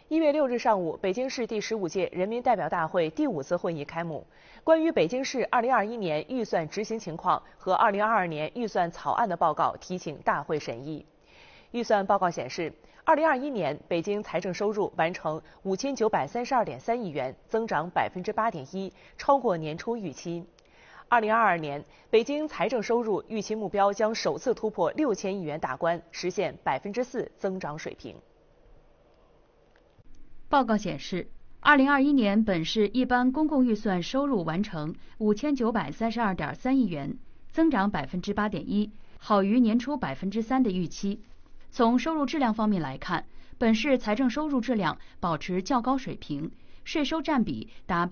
1月6日上午，北京市第15届人民代表大会第5次会议开幕。关于北京市2021年预算执行情况和2022年预算草案的报告提请大会审议。预算报告显示，2021年北京财政收入完成5932.3亿元，增长8.1%，超过年初预期。2022年，北京财政收入预期目标将首次突破6000亿元大关，实现4%增长水平。 报告显示，2021年本市一般公共预算收入完成5932.3亿元，增长8.1%，好于年初3%的预期。从收入质量方面来看，本市财政收入质量保持较高水平，税收占比达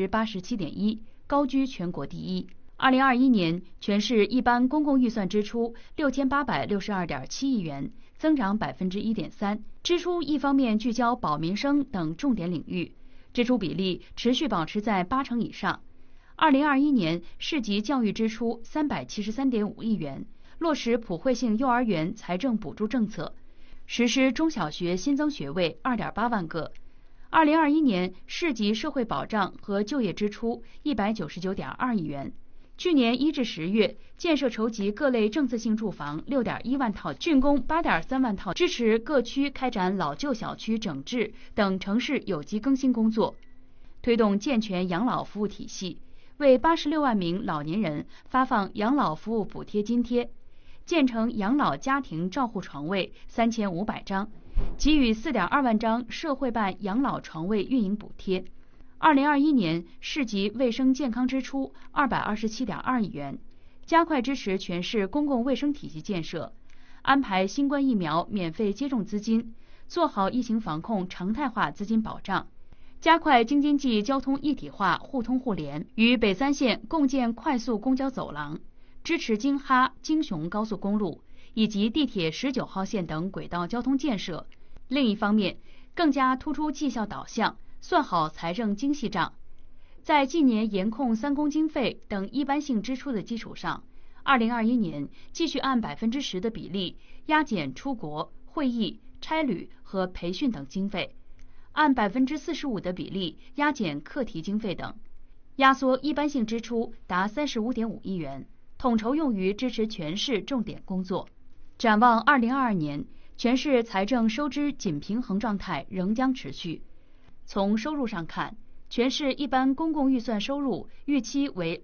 87.1%，高居全国第一。2021年，全市一般公共预算支出6862.7亿元，增长1.3%。支出一方面聚焦保民生等重点领域，支出比例持续保持在80%以上。2021年，市级教育支出373.5亿元，落实普惠性幼儿园财政补助政策，实施中小学新增学位2.8万个。2021年，市级社会保障和就业支出199.2亿元。去年1至10月，建设筹集各类政策性住房6.1万套，竣工8.3万套，支持各区开展老旧小区整治等城市有机更新工作，推动健全养老服务体系，为86万名老年人发放养老服务补贴津贴，建成养老家庭照护床位3500张，给予4.2万张社会办养老床位运营补贴。2021年，市级卫生健康支出227.2亿元，加快支持全市公共卫生体系建设，安排新冠疫苗免费接种资金，做好疫情防控常态化资金保障，加快京津冀交通一体化互通互联，与北3县共建快速公交走廊，支持京哈、京雄高速公路以及地铁19号线等轨道交通建设。另一方面，更加突出绩效导向，算好财政精细账，在近年严控3公经费等一般性支出的基础上，2021年继续按10%的比例压减出国、会议、差旅和培训等经费，按45%的比例压减课题经费等，压缩一般性支出达35.5亿元，统筹用于支持全市重点工作。展望2022年，全市财政收支紧平衡状态仍将持续。从收入上看，全市一般公共预算收入预期为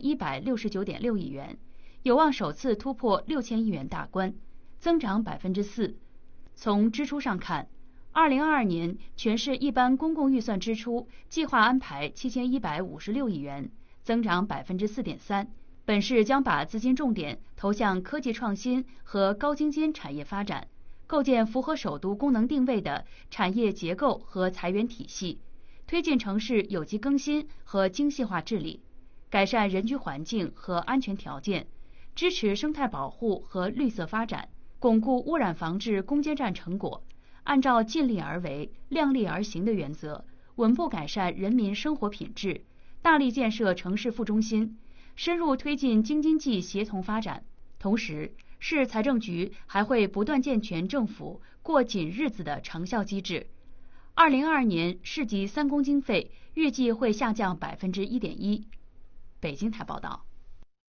6169.6亿元，有望首次突破6000亿元大关，增长4%。从支出上看，2022年全市一般公共预算支出计划安排7156亿元，增长4.3%。本市将把资金重点投向科技创新和高精尖产业发展，构建符合首都功能定位的产业结构和财源体系，推进城市有机更新和精细化治理，改善人居环境和安全条件，支持生态保护和绿色发展，巩固污染防治攻坚战成果，按照尽力而为、量力而行的原则，稳步改善人民生活品质，大力建设城市副中心，深入推进京津冀协同发展。同时，市财政局还会不断健全政府过紧日子的长效机制。2022年市级3公经费预计会下降1.1%。北京台报道。